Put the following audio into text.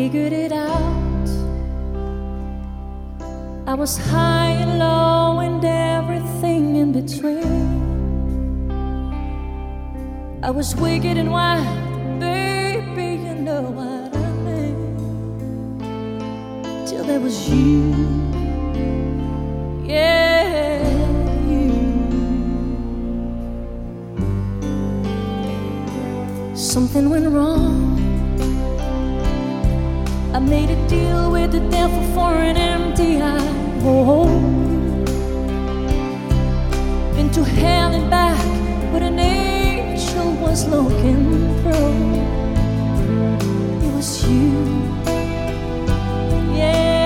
figured it out. I was high and low and everything in between. I was wicked and wild, baby, you know what I mean. Till there was you, yeah, you. Something went wrong. I made a deal with the devil